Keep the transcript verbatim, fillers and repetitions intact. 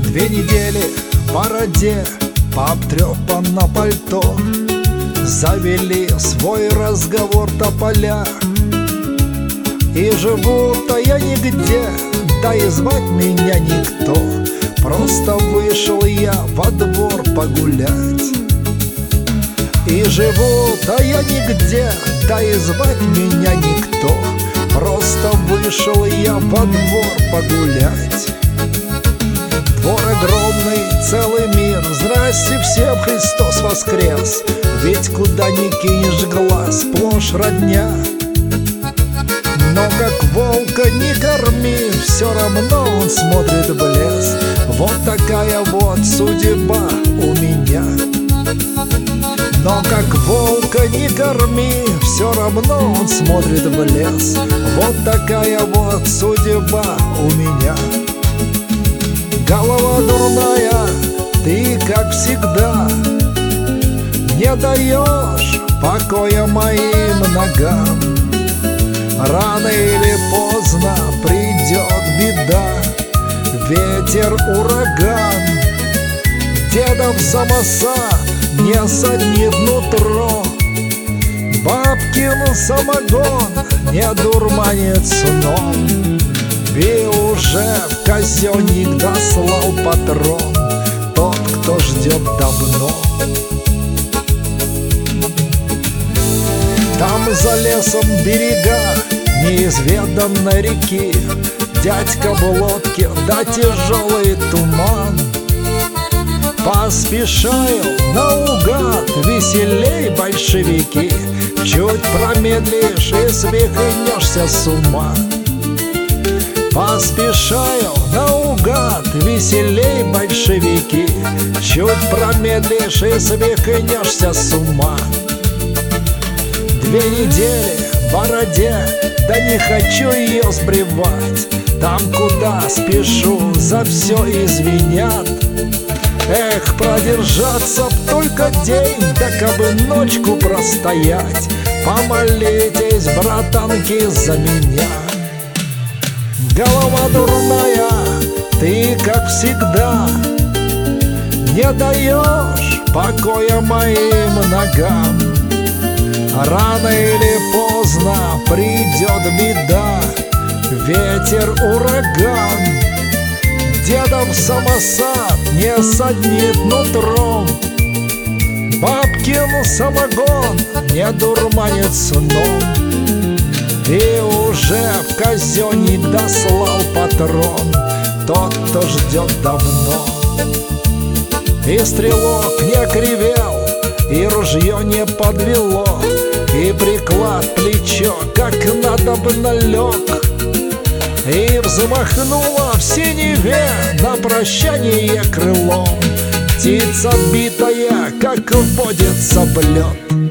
Две недели в бороде, пообтрепано пальто, завели свой разговор тополя. И живу-то я нигде, да и звать меня никто. Просто вышел я во двор погулять. И живу-то я нигде, да и звать меня никто. Просто вышел я во двор погулять. Двор огромный, целый мир, здрасте всем, Христос воскрес. Ведь куда ни кинешь глаз, сплошь родня. Но как волка не корми, все равно он смотрит в лес. Вот такая вот судьба у меня. Но как волка не корми, все равно он смотрит в лес. Вот такая вот судьба у меня. Голова дурная, ты как всегда не даешь покоя моим ногам. Рано или поздно придет беда, ветер, ураган. Дедов самосад не саднит нутро, бабкин самогон не дурманит сном. И уже в казённик дослал патрон тот, кто ждет давно. Там за лесом берега неизведанной реки, дядька в лодке, да тяжелый туман. Поспешаю наугад, веселей, большевики. Чуть промедлишь и свихнешься с ума. Поспешаю наугад, веселей, большевики. Чуть промедлишь и свихнешься с ума. Две недели в бороде, да не хочу ее сбривать. Там, куда спешу, за все извинят. Эх, продержаться б только день, да кабы ночку простоять. Помолитесь, братанки, за меня. Голова дурная, ты как всегда не даешь покоя моим ногам. Рано или поздно придет беда, ветер, ураган. Дедов самосад не саднит нутром, бабкин самогон не дурманит сном. И уже в казённик дослал патрон тот, кто ждет давно. И стрелок не кривел, и ружье не подвело, и приклад плечо как надобно лег. И взмахнула в синеве на прощание крылом птица битая, как водится в лед.